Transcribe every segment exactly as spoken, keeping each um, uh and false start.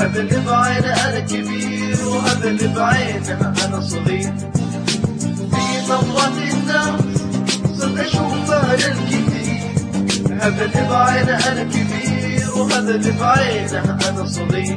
هذا اللي بعينه أنا كبير وهذا اللي بعينه أنا صغير. في نظرة الناس صرت أشوفها للكثير، هذا اللي بعينه أنا كبير وهذا اللي بعينه أنا صغير.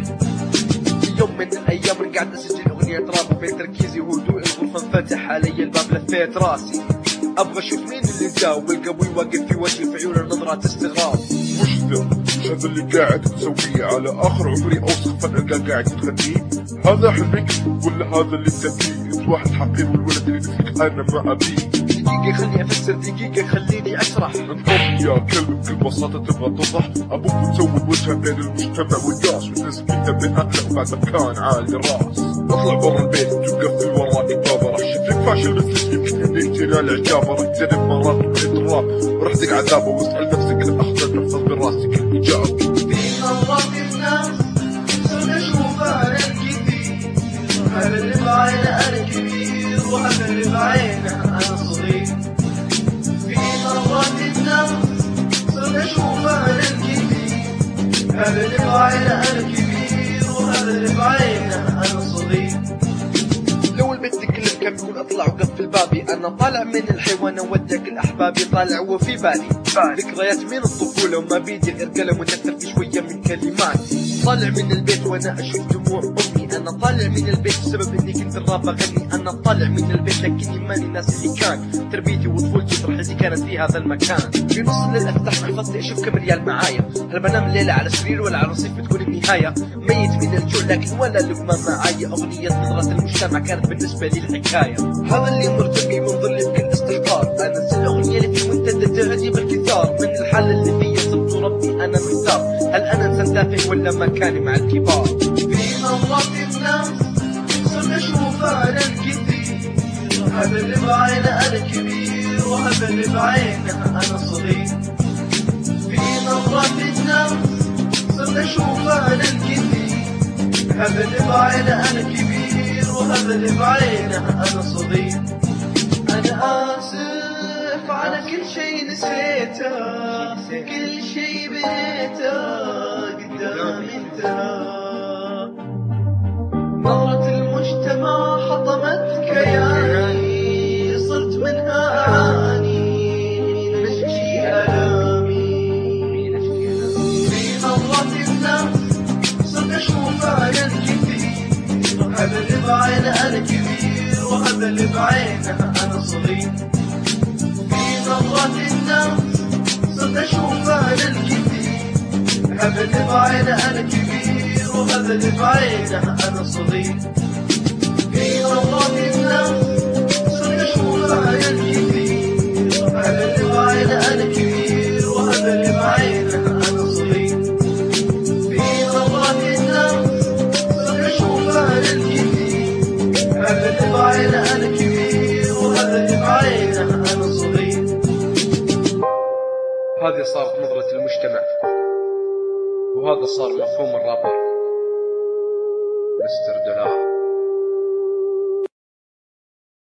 يوم من الأيام رجعت أسجل أغنية راب وبين تركيزي وهدوء الغرفة انفتح علي الباب لفيت راسي أبغى أشوف مين اللي جا والقوي واقف في وجهي في عيونه نظرات استغراب. وش ذا؟ وش هذا اللي قاعد تسويه على آخر عمري أوسخ فنان قاعد تغنيه؟ هذا حلمك ولا هذا اللي تبيه؟ أنت واحد حقير والولد اللي مثلك أنا ما أبيه. دقيقة خليني أفسر، دقيقة خليني أشرح. انطب يا كلب بكل بساطة تبغى توضح أبوك وتسوي وجهه بين المجتمع والياس والناس فيها بأهله بعد مكان عالي الراس. اطلع برا البيت وتقفل وراك بابا راح شكلك فاشل مثلك يمكن يديك تنال إعجابه. راح تجرب مرات وتريد الراب وراح تدق عذابه واسأل نفسك الأخضر تحفظ من راسك الإجابة. في نظرات الناس صرت أشوفها للكثير، هذا اللي بعينه أنا كبير وهذا اللي بعينه أنا صغير. في نظرات الناس صرت أشوفها للكثير، هذا اللي بعينه أنا كبير وهذا اللي بعينه أنا صغير. لو البيت تكلم كان بيقول اطلع وقفل بابي، انا طالع من الحيوان اودعك الاحبابي طالع وفي بالي ذكريات من الطفوله وما بيدي غير قلم ونثر في شويه من كلمات. طالع من البيت وانا اشوف دموع امي، انا طالع من البيت بسبب اني كنت الراب اغني. انا طالع من البيت لكني ماني الناس اللي كان تربيتي وطفولتي فرحتي كانت في هذا المكان. في نص الليل افتح محفظتي اشوف كم ريال معايا، هل بنام الليله على سرير ولا على رصيف بتكون النهايه؟ ميت من الجوع لكن ولا لقمه معايا. اغنيه نظره المجتمع كانت بالنسبه لي الحكايه، هذا اللي مرتقي منظر لي بكل استحقار. انا نزل الاغنيه اللي في منتدى تعجب الكثار، من الحاله اللي فيها صرت ربي انا محتار، هل انا انسان تافه ولا مكاني مع الكبار؟ في نظرة الناس صرت اشوفها للكثير، هذا اللي بعينه انا كبير وهذا اللي بعينه انا صغير. في نظرة الناس صرت اشوفها للكثير، هذا اللي بعينه انا كبير وهذا اللي بعينه انا صغير. انا اسف على كل شي نسيته، كل شي بنيته قدامي انتهى. نظرة المجتمع حطمت كياني، صرت منها اعاني نشكي الامي. في نظرة الناس صرت اشوفها للكثير، هذا اللي بعينه انا كبير وهذا اللي بعينه انا صغير. في نظرة الناس صرت اشوفها للكثير، هذا اللي بعينه انا كبير وهذا اللي بعينه انا صغير. في نظرة الناس صرت اشوفها للكثير، هذا اللي بعينه انا كبير وهذا اللي بعينه انا صغير. في نظرة الناس صرت اشوفها للكثير، هذا اللي بعينه انا كبير وهذا اللي بعينه انا صغير. هذه صارت نظرة المجتمع، وهذا صار مفهوم الرابر مستر دولار.